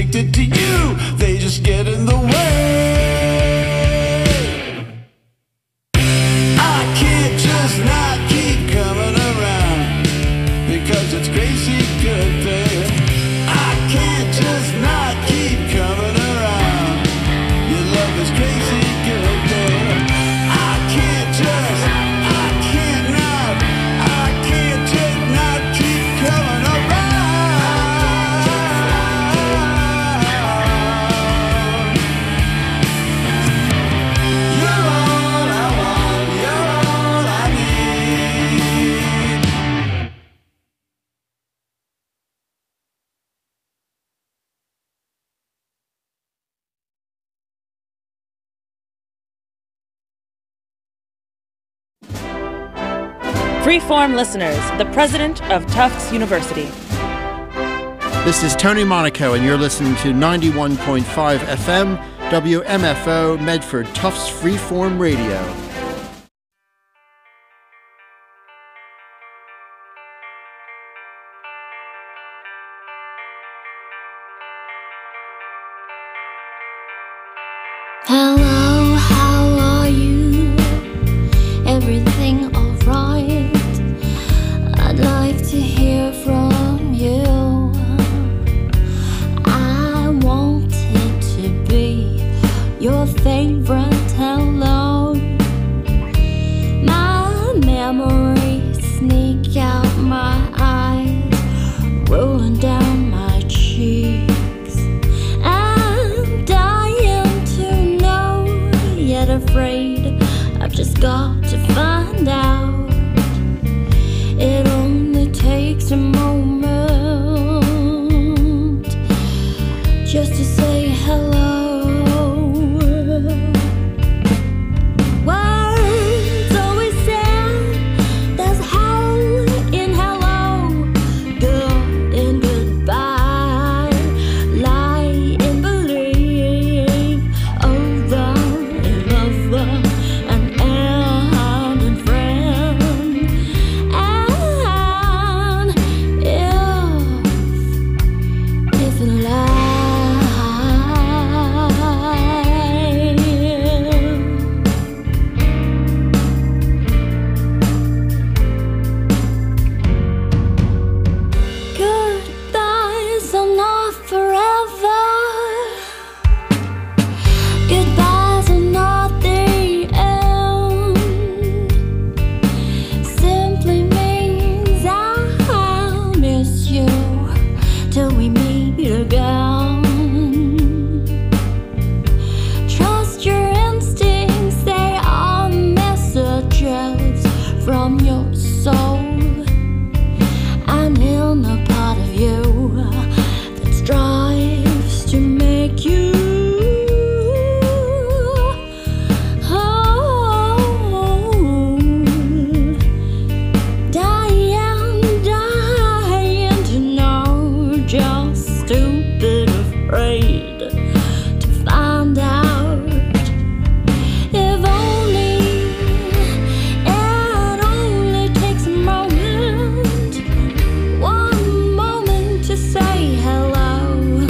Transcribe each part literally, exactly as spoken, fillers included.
addicted to you, they just get in the way. I can't just not keep coming around, because it's crazy good there. I can't just not keep coming around, your love is crazy good there. I can't just, I can't not, I can't just not keep coming around. You're all I want, you're all I need. Freeform listeners, the president of Tufts University. This is Tony Monaco, and you're listening to ninety-one point five F M, W M F O, Medford, Tufts Freeform Radio. Hello, how are you? Everything alright? I'd like to hear from you. I wanted to be your favorite hello. My memories sneak out my eyes, rolling down my cheeks. I'm dying to know, yet afraid I've just got to find out. It only takes a moment just to say hello. Words always sound, there's hell in hello, good in goodbye, lie in believe, over in lover, and and and friend. And if, if in life goodbyes are not forever. Goodbyes are not the end. Simply means I'll miss you till we meet again. Trust your instincts, they are messages from your soul. I'm in a part of you that strives to make you whole. Dying, dying to know, just stupid afraid to find out. If only, it only takes a moment, one moment to say hello.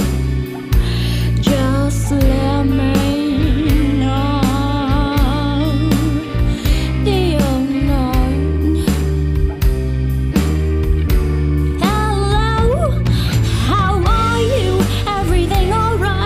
Just let me know the unknown. Hello, how are you? Everything alright?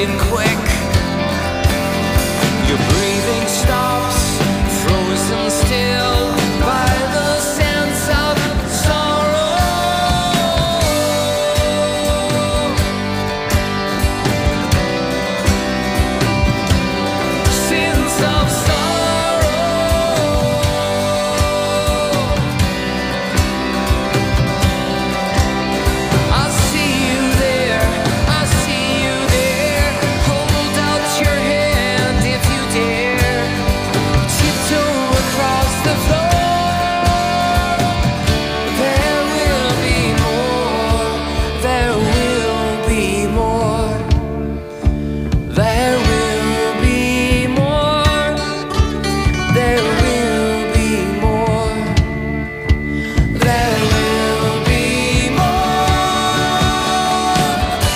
fading quick. Your breathing stops, frozen still by the sense of sorrow. Sense of sorrow. I see you there, I see you there. Hold out your hand if you dare. Tiptoe across the floor. There will be more. There will be more. There will be more. There will be more. There will be more.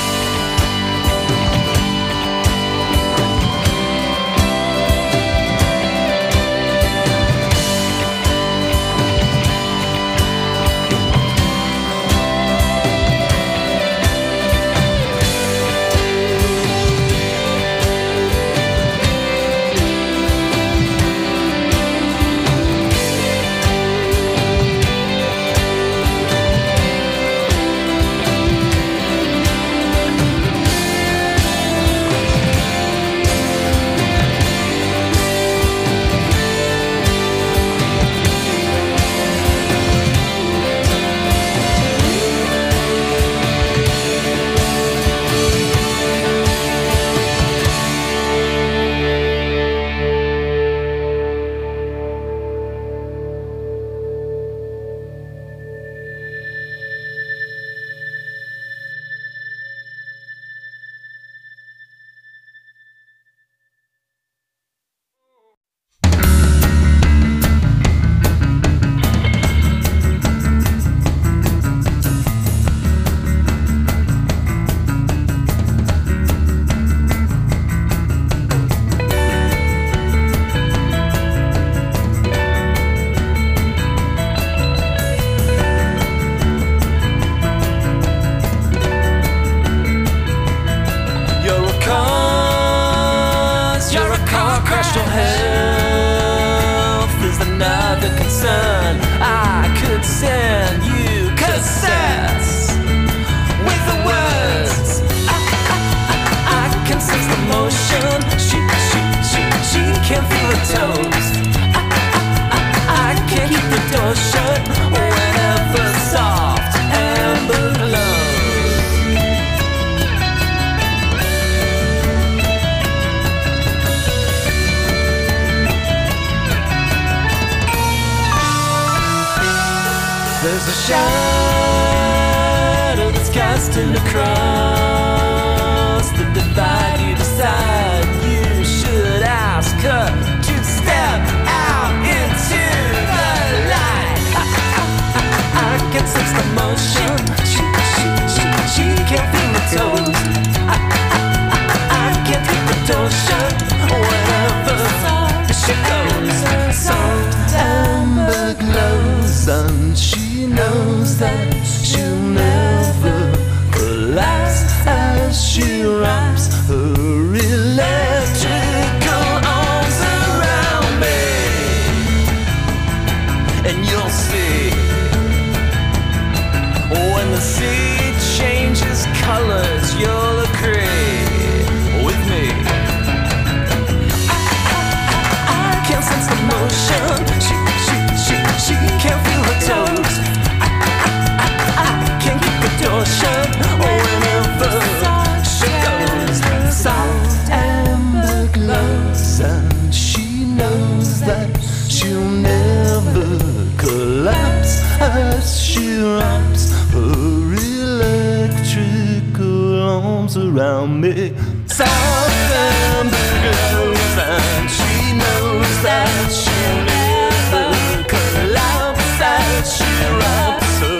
You're a cause, you're a car crash to health is another concern. I could send you cassettes with the words. I, I, I, I can sense the motion. She, she, she, she can feel her toes. I, I, I, I can't keep the door shut whenever soft amber glows. There's a shadow that's casting across the divide. You decide you should ask her to step out into the light. I, I, I, I can sense the motion. She, she, she, she can't feel the toes. I, I, I, I can't keep the door shut whenever she goes. Soft amber glows and she knows that she'll never collapse as she wraps her electrical arms around me. And you'll see when the sea changes colors, you'll agree with me. I, I, I, I can sense the motion. She, she, she, she can't feel her toes. Door shut whenever she goes. Soft amber glows and she knows that she'll never collapse as she wraps her electrical arms around me. Soft amber glows and she knows that she'll never collapse as she wraps her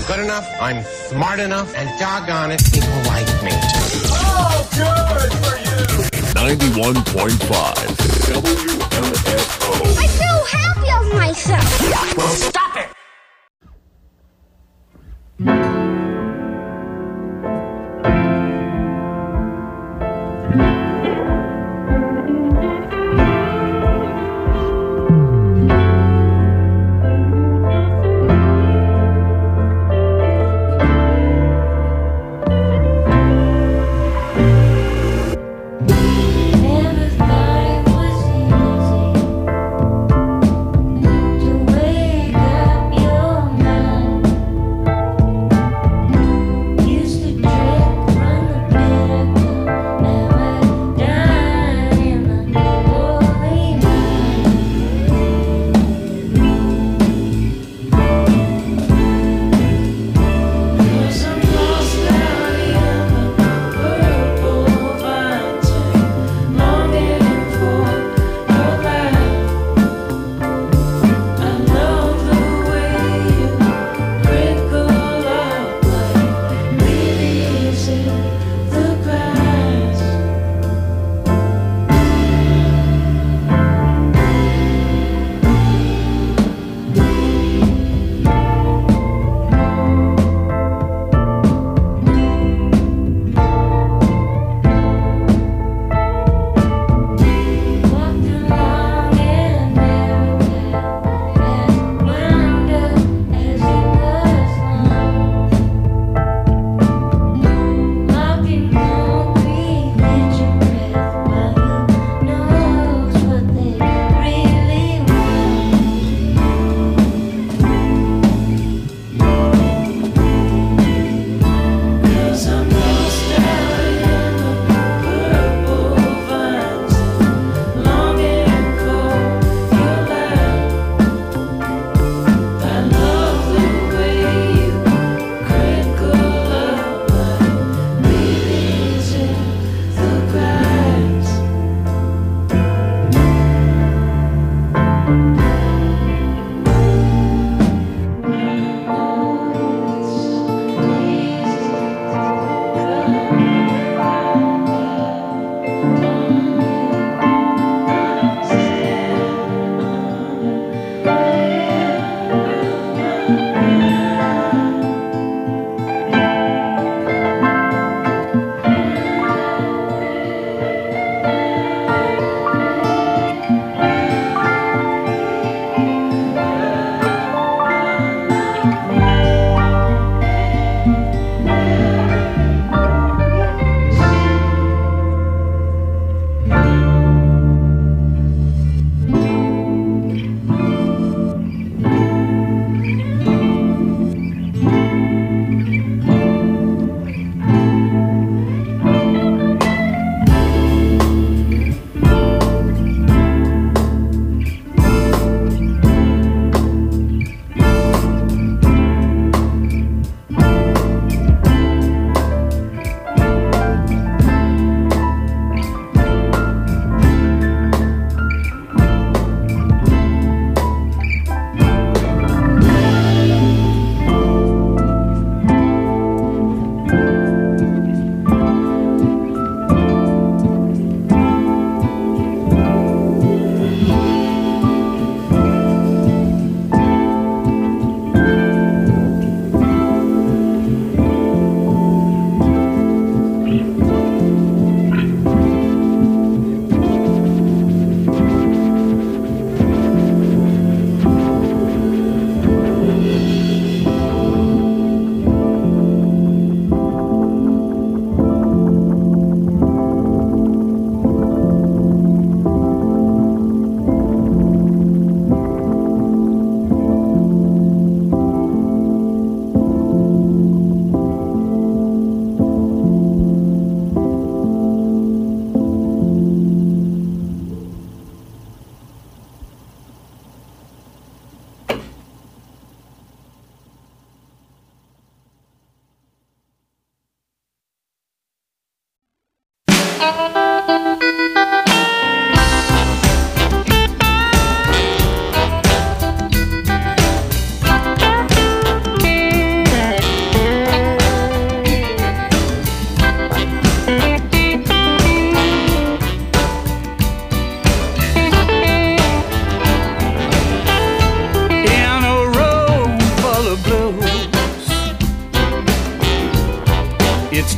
good enough, I'm smart enough, and doggone it, people like me. Oh, good for you! ninety-one point five W M F O. I feel happy of myself. Well, stop it! Wake up your mind.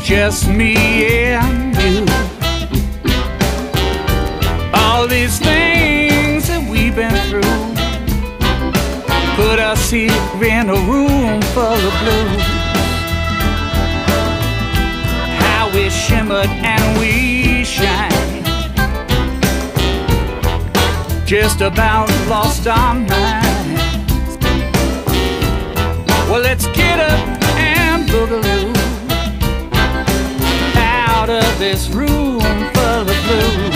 just me and you. All these things that we've been through put us here in a room full of blues. How we shimmered and we shine, just about lost our minds. Well, let's get up and boogaloo out of this room full of blues.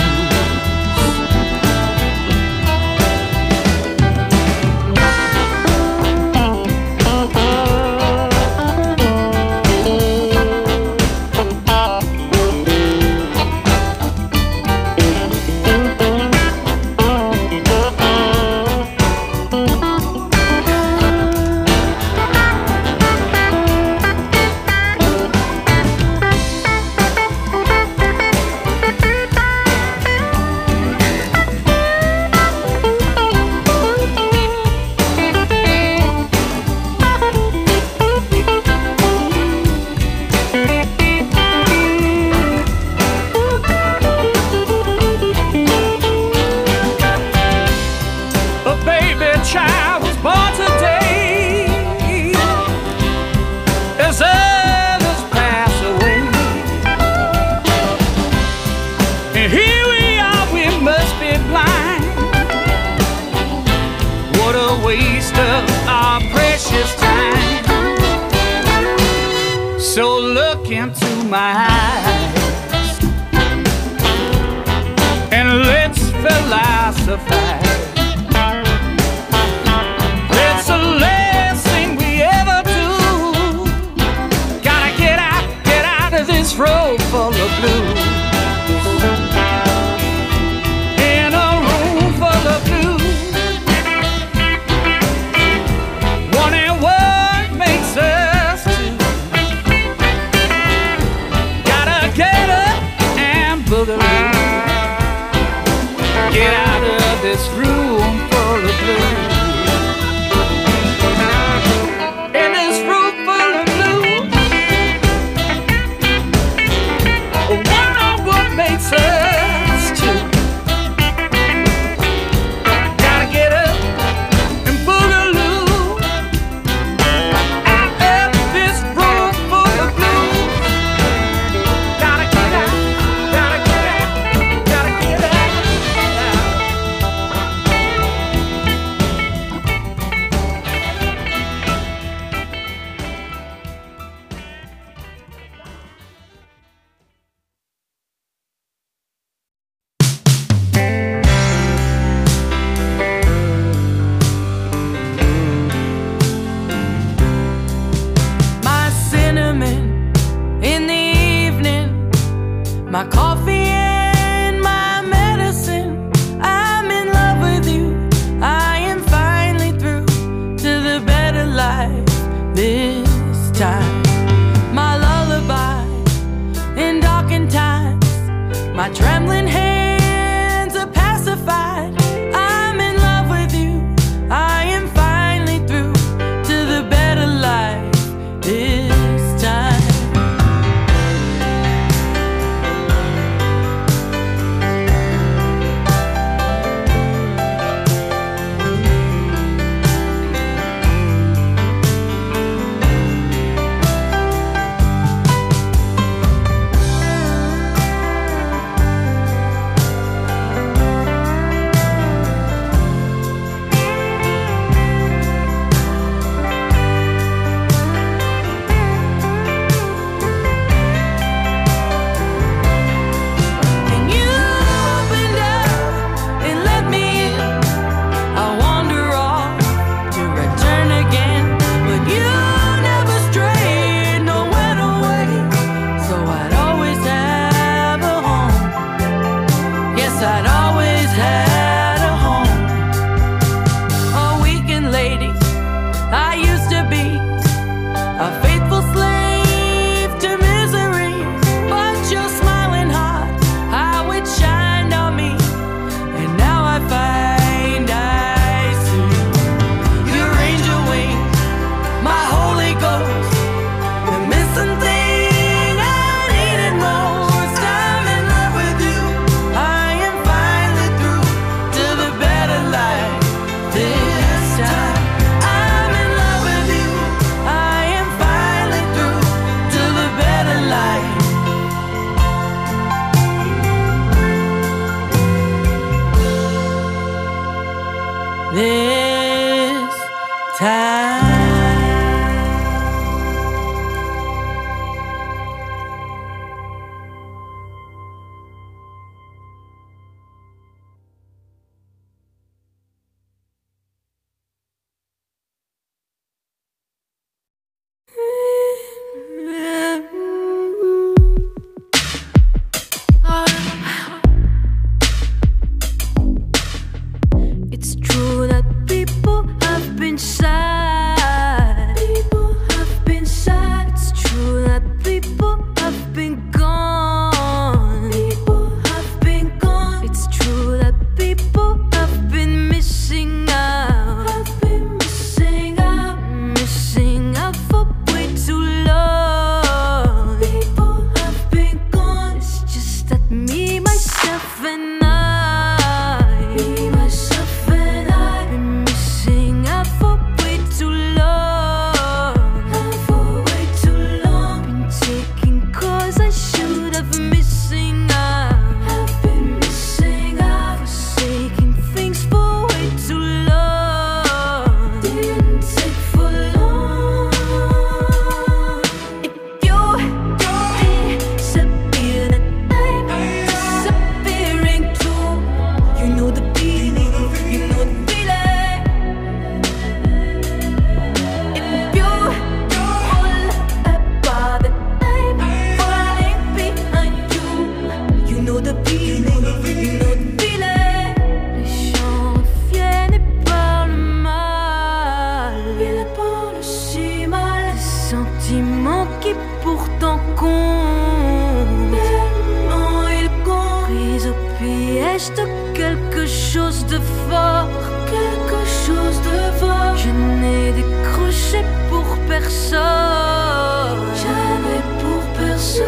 So look into my eyes and let's philosophize. It's the last thing we ever do. Gotta get out, get out of this road full of blues. In a room full of blues, wondering what makes us two. Gotta get up and boogaloo, get out of this room full of blues. In this room full of blues, I wonder what makes us two. Gotta get up and boogaloo out of this room full of blues. Gotta get out, gotta get out, gotta get out. this time. It's true that people have been sad. People have been sad. It's true that people have been gone. People have been gone. It's true that people have been missing out. Have been missing out. Missing out for way too long. People have been gone. It's just that me, myself, and I. Me, myself, and I. Been missing out for way too long. For way too long. Been taking calls I should have missing out. Have been missing out. Forsaking things for way too long. Didn't take for long. If you disappear, then I'm disappearing too. You know the feeling, you know the feeling. If you fall apart, then I'm falling behind you. You know the feeling, you know the feeling. Les gens reviennent et parlent mal. Ils parlent si mal. Des sentiments qui pourtant comptent. Tellement ils comptent. Pris au piège de quelque chose de fort. Quelque chose de fort. Je n'ai décroché pour personne. Jamais pour personne.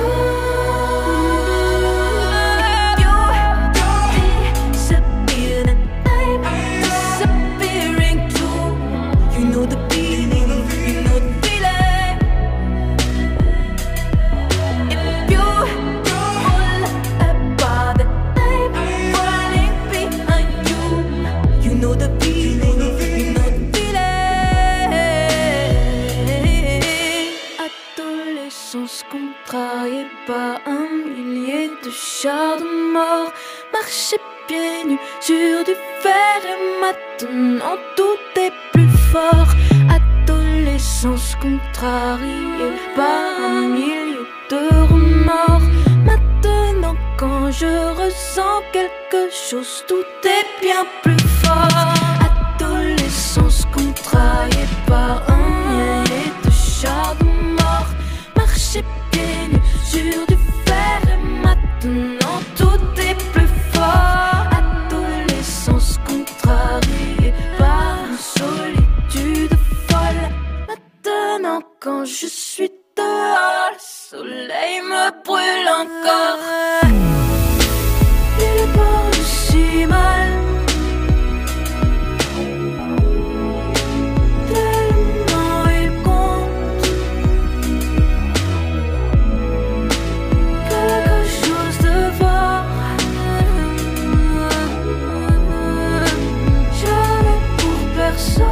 You disappear, then I'm disappearing too. You know the feeling, you know the feeling. If you fall apart, then I'm falling behind you. You know the feeling, you know the feeling. Adolescence contrariée par un millier de chars de mort. Marcher pieds nus sur du fer et maintenant tout est plus fort. Adolescence contrariée par un millier de remords. Maintenant quand je ressens quelque chose, tout est bien plus fort. Adolescence contrariée par un millier de chars de mort. Marcher pieds nus sur du fer et maintenant tout est plus fort. Adolescence contrariée par une solitude folle. Maintenant quand je suis dehors, le soleil me brûle encore. Il parle si mal. Tellement il compte. Quelque chose de fort. Jamais pour personne.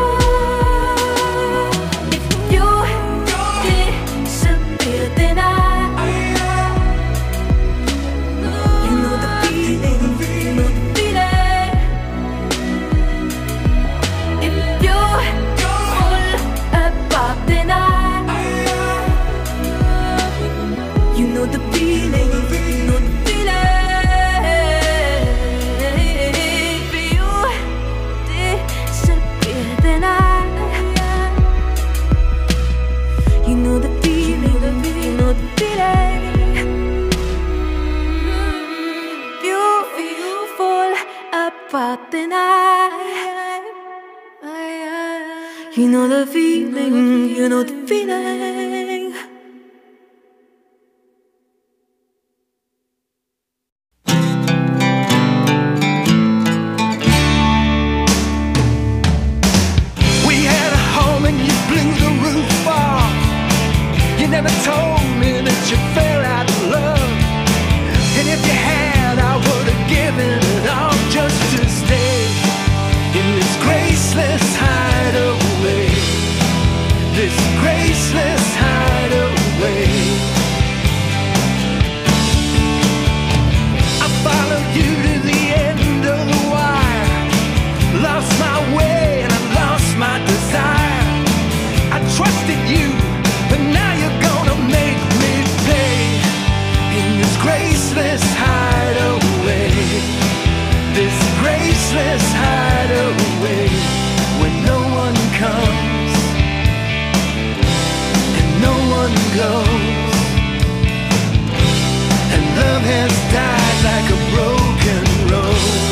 If you disappear, then I. You know the feeling, you know the feeling. If you fall apart, then I. You know the feeling, you know the feeling. If you disappear, then I. You know the feeling, you know the feeling. If you, if you fall apart, then I. You know the feeling, you know the feeling. We had a home and you blew the roof off. You never told me that you fell out of love. And if you had, I would have given it all just to stay in this graceless hideaway where no one comes and no one goes, and love has died like a broken rose.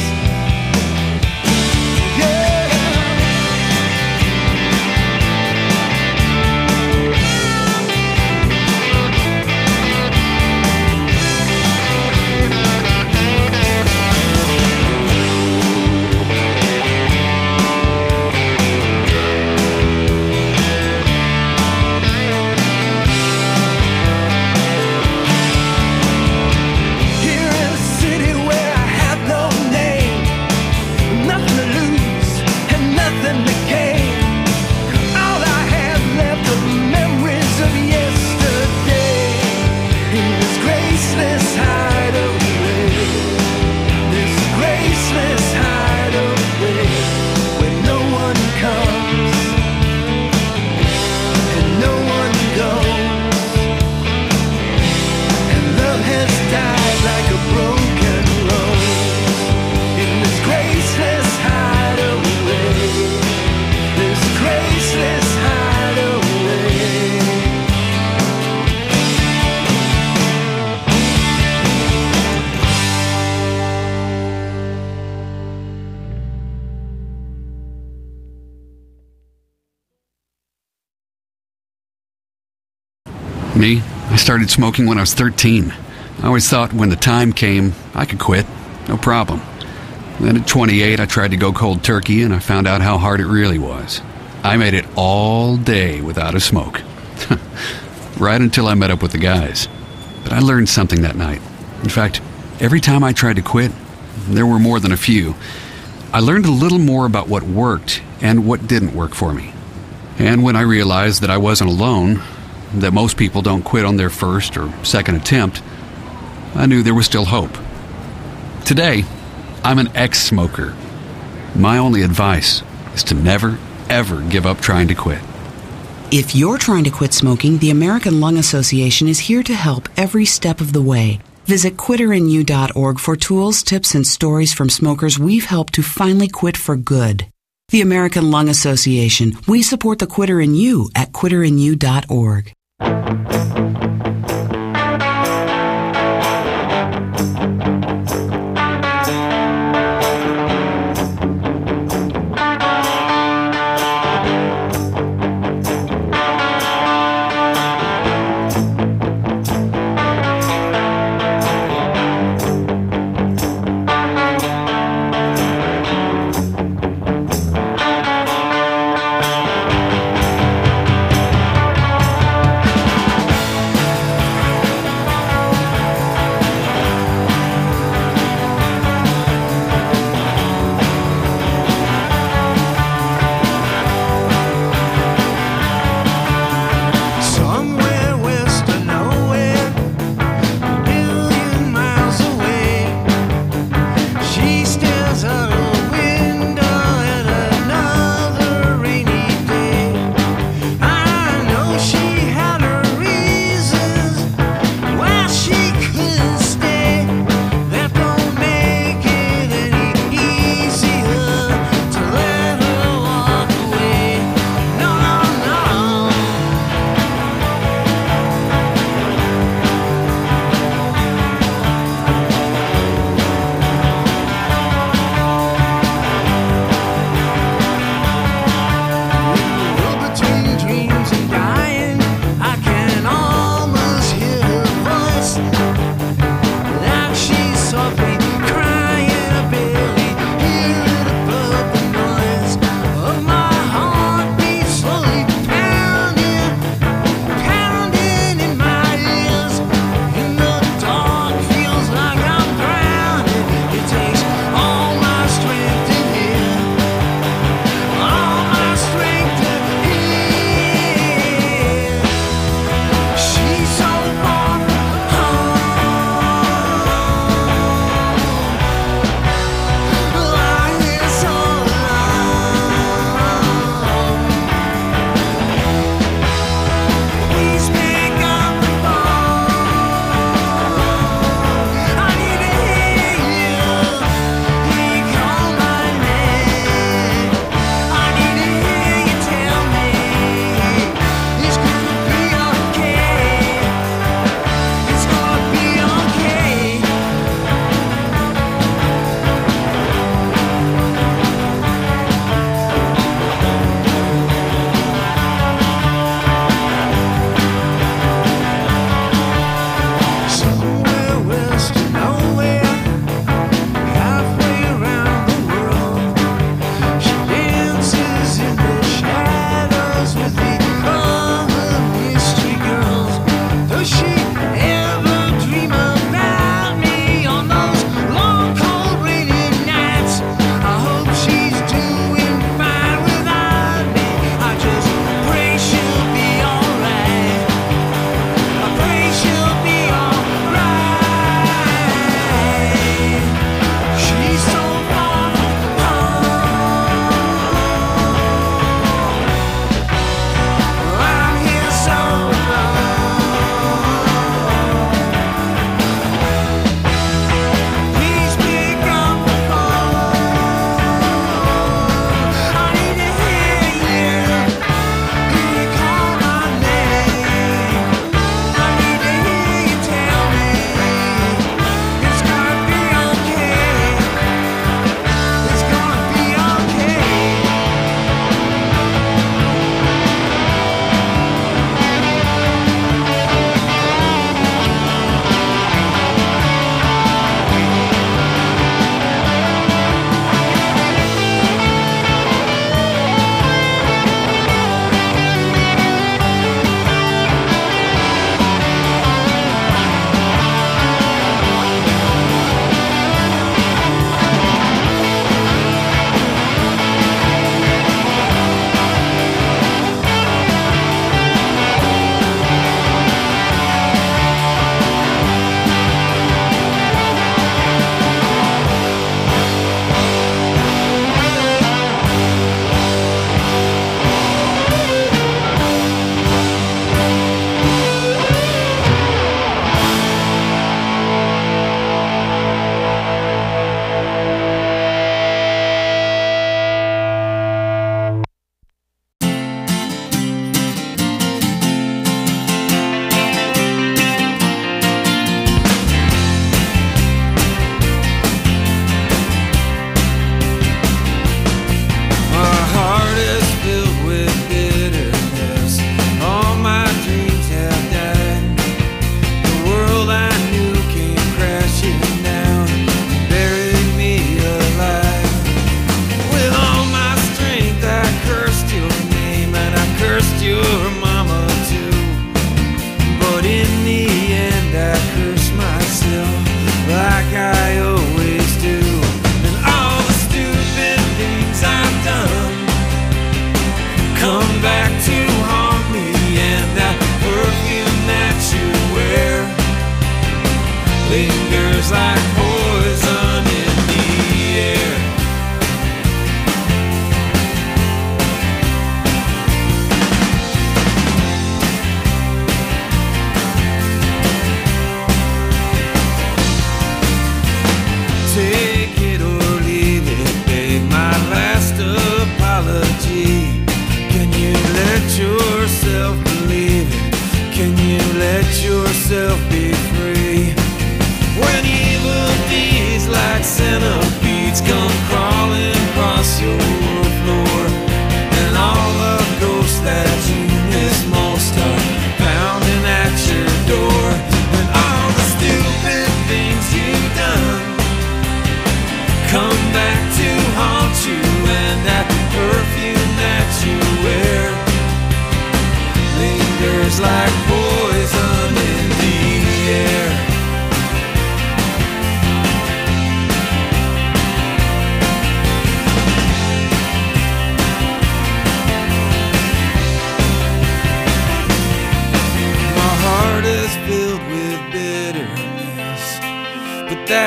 Me, I started smoking when I was thirteen. I always thought when the time came, I could quit. No problem. Then at twenty-eight, I tried to go cold turkey, and I found out how hard it really was. I made it all day without a smoke. Right until I met up with the guys. But I learned something that night. In fact, every time I tried to quit, there were more than a few, I learned a little more about what worked and what didn't work for me. And when I realized that I wasn't alone, that most people don't quit on their first or second attempt, I knew there was still hope. Today, I'm an ex-smoker. My only advice is to never, ever give up trying to quit. If you're trying to quit smoking, the American Lung Association is here to help every step of the way. Visit quitter in you dot org for tools, tips, and stories from smokers we've helped to finally quit for good. The American Lung Association. We support the Quitter in You at quitter in you dot org.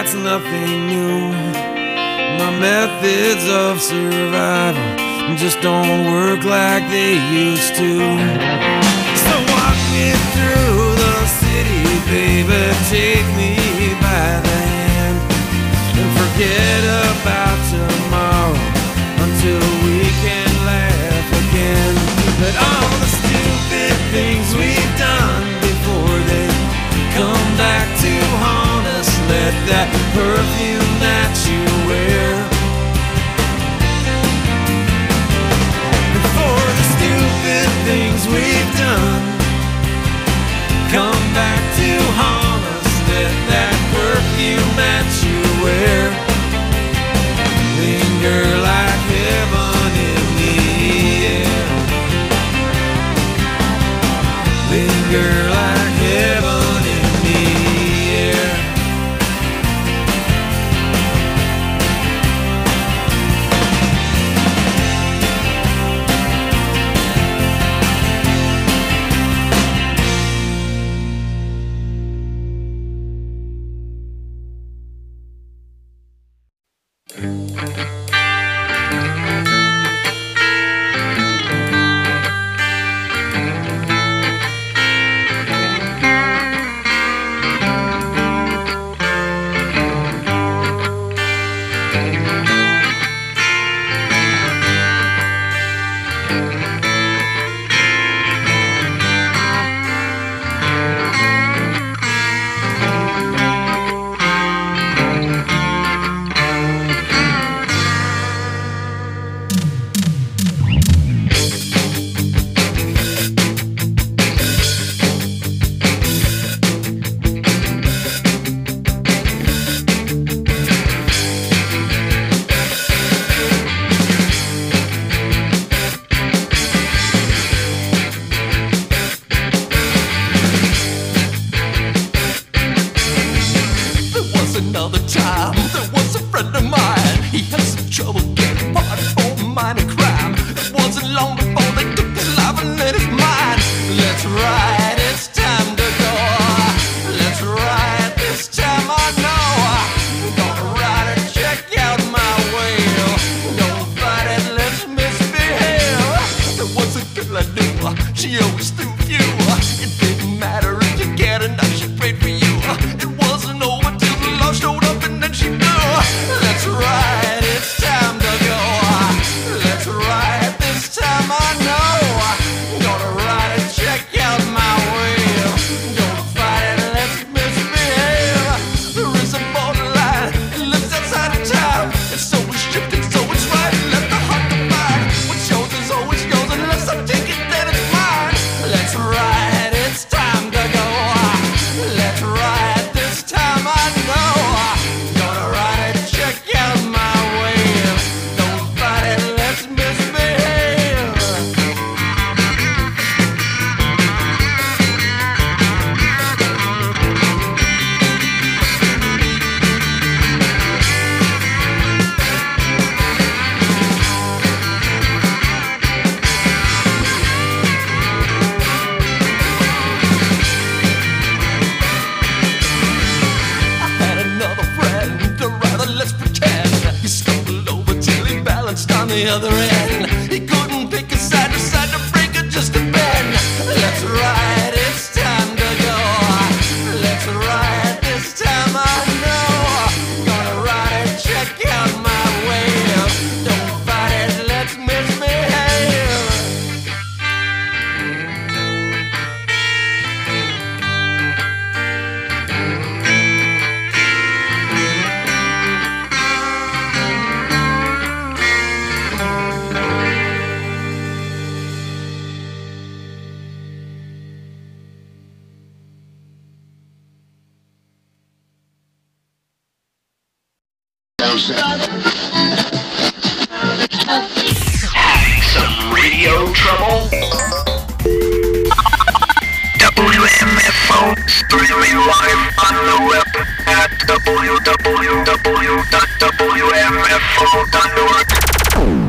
that's nothing new. My methods of survival just don't work like they used to. So walk me through the city, baby, take me by the hand, and forget about tomorrow until we can laugh again. But all the stupid things we've done before they come back to haunt us, let that perfume that you wear, before the stupid things we've done come back to haunt us, let that perfume that you wear linger like heaven in the air, linger like heaven in the air. The other end, he couldn't pick a side, decided to break it just a bend. Let's ride, it's time to go. Let's ride, this time I know. Gonna ride it, check out my wave. Don't fight it, let's misbehave. Having some radio trouble? W M F O streaming live on the web at w w w dot w m f o dot org.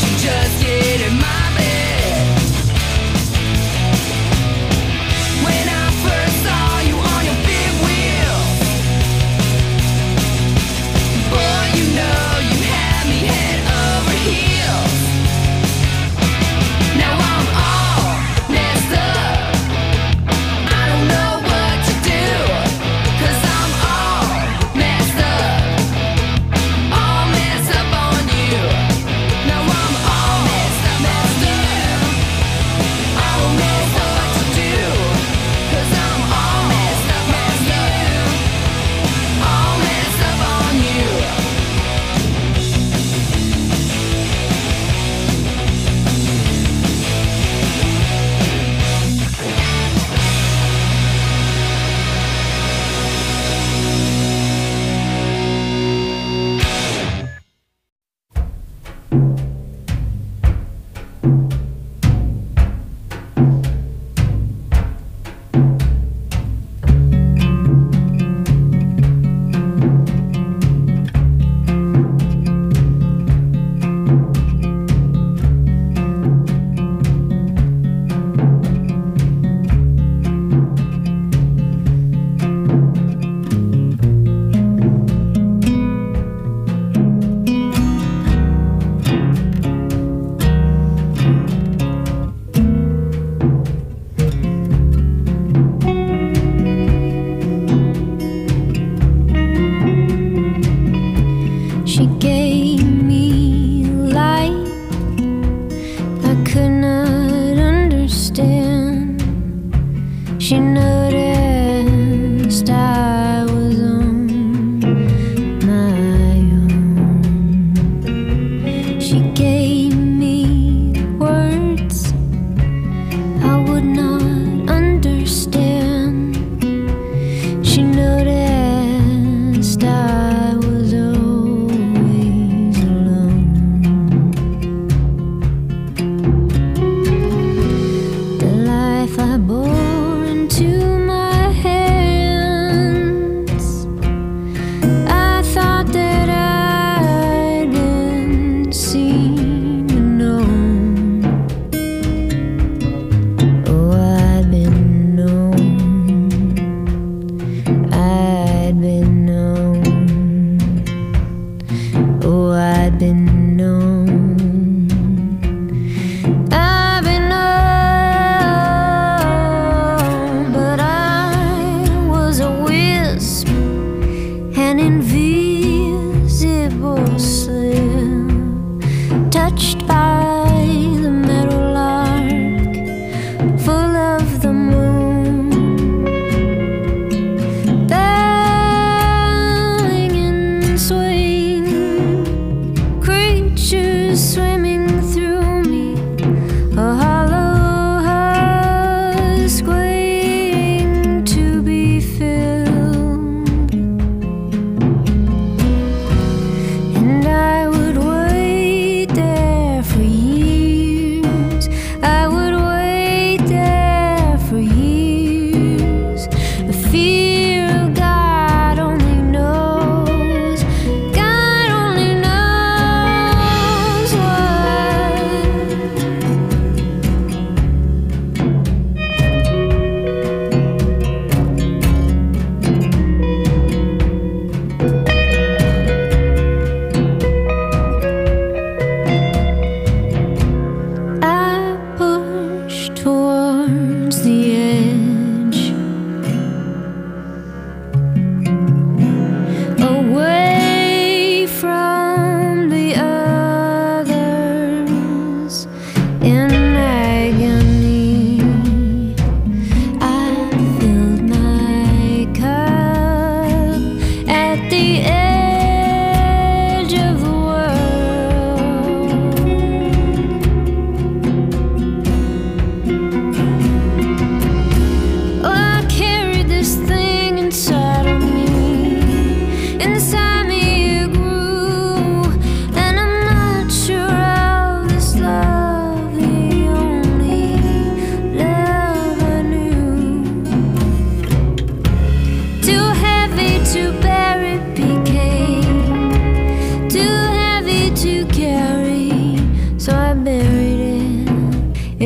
you just get in my bed. When I first saw you on your big wheel, boy, you know you had me head over heels. Now I'm all messed up. I don't know what to do, 'cause I'm all messed up. All messed up on you. Now I'm all messed up, messed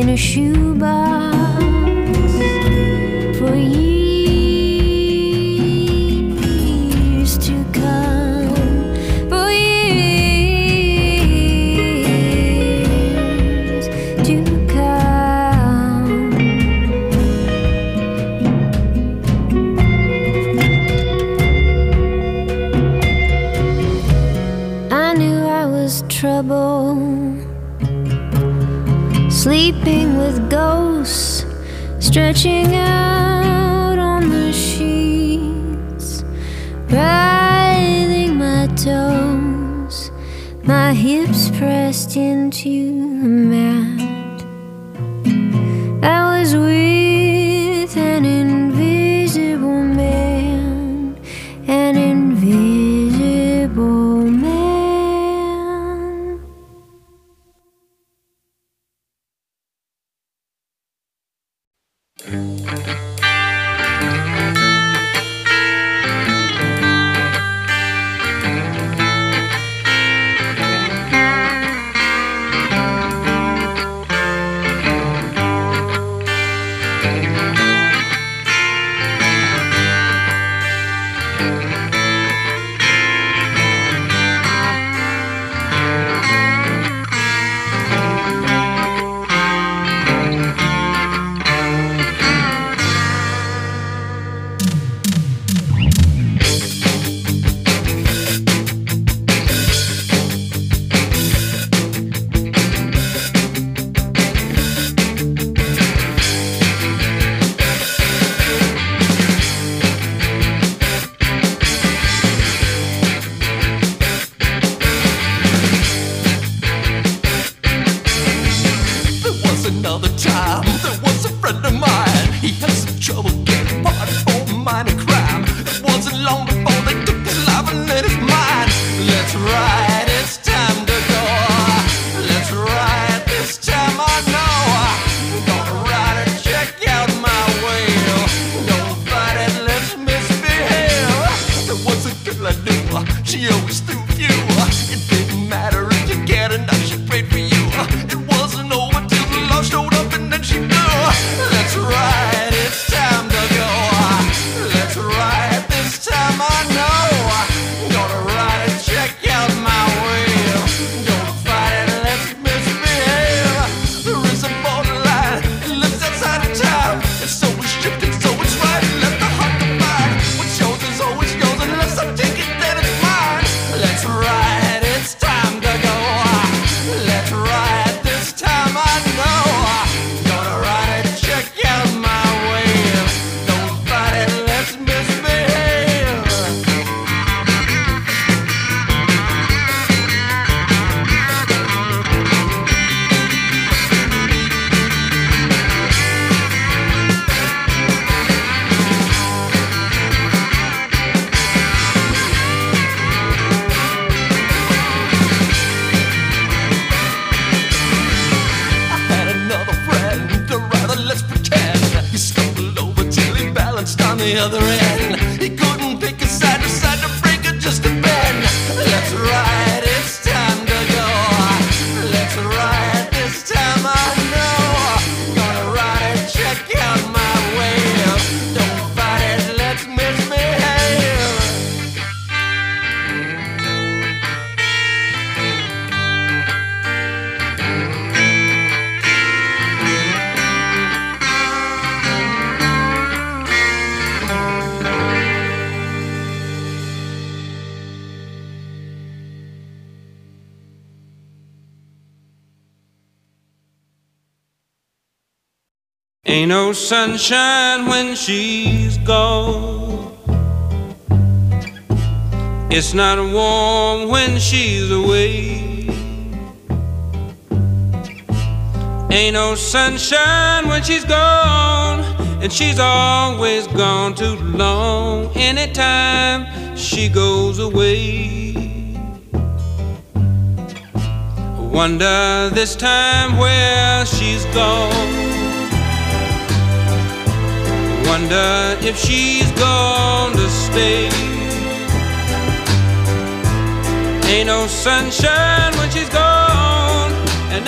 in a shoebox for years to come, for years to come. I knew I was trouble, sleeping with ghosts, stretching out on the sheets, writhing my toes, my hips pressed into the mat. I was with an invisible man, an invisible man. Ain't no sunshine when she's gone. It's not warm when she's away. Ain't no sunshine when she's gone, and she's always gone too long. Anytime she goes away, I wonder this time where she's gone. Wonder if she's gonna stay. Ain't no sunshine when she's gone, and